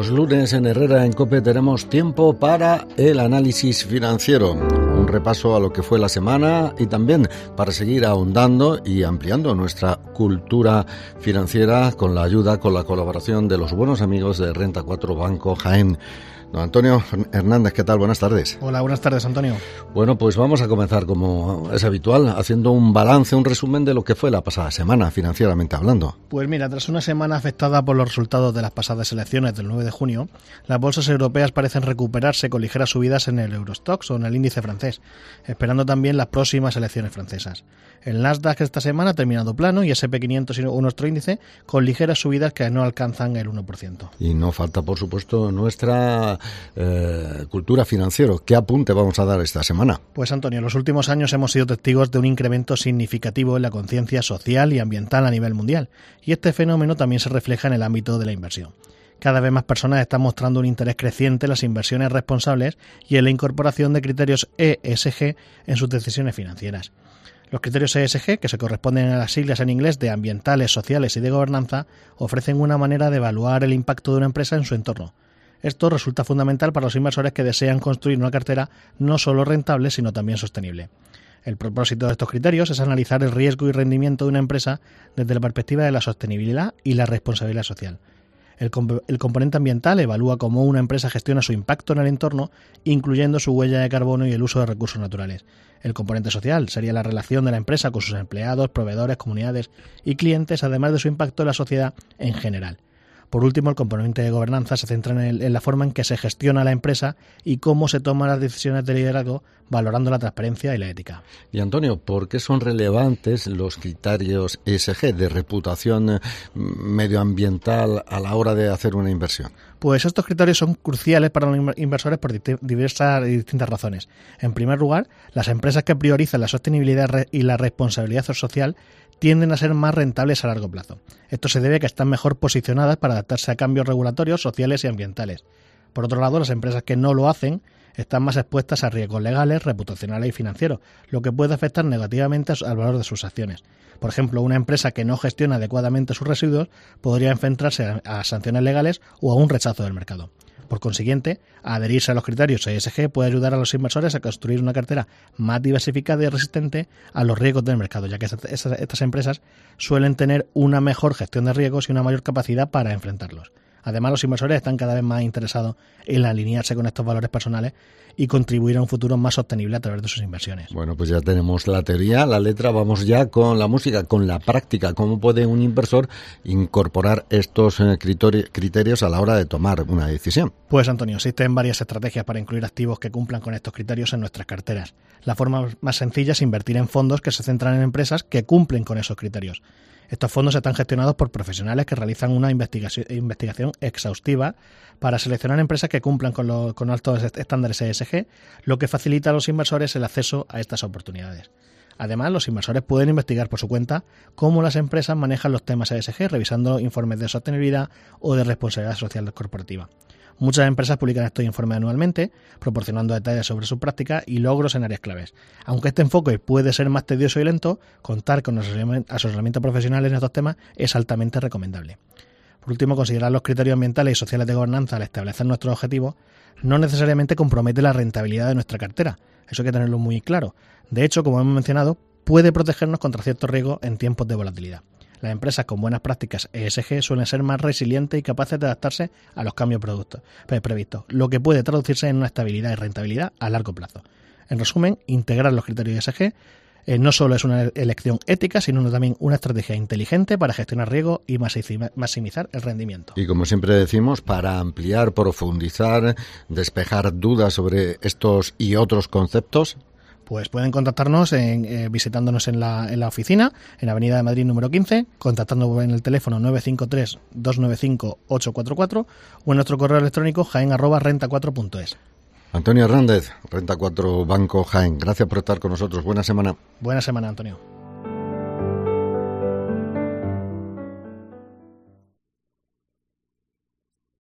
Los lunes en Herrera en COPE tenemos tiempo para el análisis financiero, un repaso a lo que fue la semana y también para seguir ahondando y ampliando nuestra cultura financiera con la ayuda, con la colaboración de los buenos amigos de Renta 4 Banco Jaén. Don Antonio Hernández, ¿qué tal? Buenas tardes. Hola, buenas tardes, Antonio. Bueno, pues vamos a comenzar, como es habitual, haciendo un balance, un resumen de lo que fue la pasada semana, financieramente hablando. Pues mira, tras una semana afectada por los resultados de las pasadas elecciones del 9 de junio, las bolsas europeas parecen recuperarse con ligeras subidas en el Eurostoxx o en el índice francés, esperando también las próximas elecciones francesas. El Nasdaq esta semana ha terminado plano y S&P 500 y nuestro índice con ligeras subidas que no alcanzan el 1%. Y no falta, por supuesto, nuestra cultura financiera. ¿Qué apunte vamos a dar esta semana? Pues Antonio, en los últimos años hemos sido testigos de un incremento significativo en la conciencia social y ambiental a nivel mundial, y este fenómeno también se refleja en el ámbito de la inversión. Cada vez más personas están mostrando un interés creciente en las inversiones responsables y en la incorporación de criterios ESG en sus decisiones financieras. Los criterios ESG, que se corresponden a las siglas en inglés de ambientales, sociales y de gobernanza, ofrecen una manera de evaluar el impacto de una empresa en su entorno. Esto resulta fundamental para los inversores que desean construir una cartera no solo rentable, sino también sostenible. El propósito de estos criterios es analizar el riesgo y rendimiento de una empresa desde la perspectiva de la sostenibilidad y la responsabilidad social. El componente ambiental evalúa cómo una empresa gestiona su impacto en el entorno, incluyendo su huella de carbono y el uso de recursos naturales. El componente social sería la relación de la empresa con sus empleados, proveedores, comunidades y clientes, además de su impacto en la sociedad en general. Por último, el componente de gobernanza se centra en la forma en que se gestiona la empresa y cómo se toman las decisiones de liderazgo, valorando la transparencia y la ética. Y Antonio, ¿por qué son relevantes los criterios ESG de reputación medioambiental a la hora de hacer una inversión? Pues estos criterios son cruciales para los inversores por diversas y distintas razones. En primer lugar, las empresas que priorizan la sostenibilidad y la responsabilidad social tienden a ser más rentables a largo plazo. Esto se debe a que están mejor posicionadas para adaptarse a cambios regulatorios, sociales y ambientales. Por otro lado, las empresas que no lo hacen están más expuestas a riesgos legales, reputacionales y financieros, lo que puede afectar negativamente al valor de sus acciones. Por ejemplo, una empresa que no gestiona adecuadamente sus residuos podría enfrentarse a sanciones legales o a un rechazo del mercado. Por consiguiente, adherirse a los criterios ESG puede ayudar a los inversores a construir una cartera más diversificada y resistente a los riesgos del mercado, ya que estas empresas suelen tener una mejor gestión de riesgos y una mayor capacidad para enfrentarlos. Además, los inversores están cada vez más interesados en alinearse con estos valores personales y contribuir a un futuro más sostenible a través de sus inversiones. Bueno, pues ya tenemos la teoría, la letra, vamos ya con la música, con la práctica. ¿Cómo puede un inversor incorporar estos criterios a la hora de tomar una decisión? Pues Antonio, existen varias estrategias para incluir activos que cumplan con estos criterios en nuestras carteras. La forma más sencilla es invertir en fondos que se centran en empresas que cumplen con esos criterios. Estos fondos están gestionados por profesionales que realizan una investigación exhaustiva para seleccionar empresas que cumplan con altos estándares ESG, lo que facilita a los inversores el acceso a estas oportunidades. Además, los inversores pueden investigar por su cuenta cómo las empresas manejan los temas ESG, revisando informes de sostenibilidad o de responsabilidad social corporativa. Muchas empresas publican estos informes anualmente, proporcionando detalles sobre su práctica y logros en áreas claves. Aunque este enfoque puede ser más tedioso y lento, contar con asesoramiento profesional en estos temas es altamente recomendable. Por último, considerar los criterios ambientales y sociales de gobernanza al establecer nuestros objetivos no necesariamente compromete la rentabilidad de nuestra cartera. Eso hay que tenerlo muy claro. De hecho, como hemos mencionado, puede protegernos contra ciertos riesgos en tiempos de volatilidad. Las empresas con buenas prácticas ESG suelen ser más resilientes y capaces de adaptarse a los cambios previstos, lo que puede traducirse en una estabilidad y rentabilidad a largo plazo. En resumen, integrar los criterios ESG no solo es una elección ética, sino también una estrategia inteligente para gestionar riesgos y maximizar el rendimiento. Y como siempre decimos, para ampliar, profundizar, despejar dudas sobre estos y otros conceptos, pues pueden contactarnos visitándonos en la oficina, en Avenida de Madrid número 15, contactando en el teléfono 953-295-844 o en nuestro correo electrónico jaen@renta4.es. Antonio Hernández, Renta 4 Banco Jaén. Gracias por estar con nosotros. Buena semana. Buena semana, Antonio.